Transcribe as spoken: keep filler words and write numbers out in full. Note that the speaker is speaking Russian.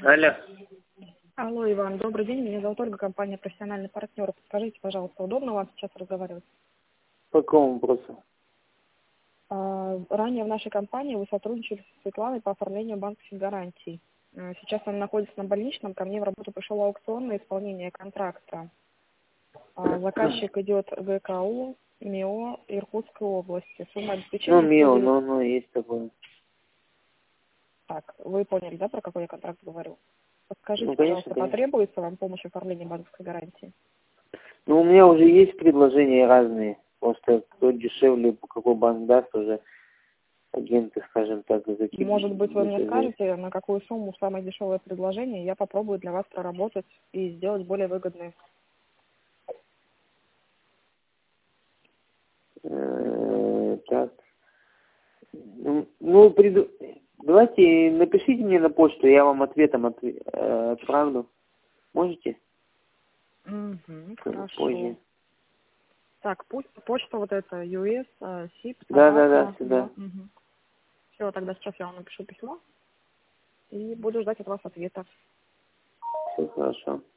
Алло. Алло, Иван, добрый день. Меня зовут Ольга, компания «Профессиональный партнер». Подскажите, пожалуйста, удобно вам сейчас разговаривать? По какому вопросу? А, ранее в нашей компании вы сотрудничали с Светланой по оформлению банковских гарантий. А, сейчас она находится на больничном. Ко мне в работу пришел аукцион на исполнение контракта. А, заказчик идет ГКУ, МИО Иркутской области. Сумма Ну, обеспечения МИО, сто девять. ну, ну, есть такое. Так, вы поняли, да, про какой я контракт говорю? Ну, Подскажите, конечно, пожалуйста, конечно. потребуется вам помощь в оформлении банковской гарантии? Ну, у меня уже есть предложения разные. Просто кто дешевле, по какой банк даст, уже агенты, скажем так, Может быть, вы мне закидывают. скажете, на какую сумму самое дешевое предложение, я попробую для вас проработать и сделать более выгодные. Э, Так. Ну, ну, приду- давайте напишите мне на почту, я вам ответом отве- э, отправлю. Можете? Угу, Э, хорошо. Позже. Так, пусть почта вот эта, ю эс, э, сип, Да, да, да, собака, да. сюда. Угу. Все, тогда сейчас я вам напишу письмо и буду ждать от вас ответа. Все хорошо.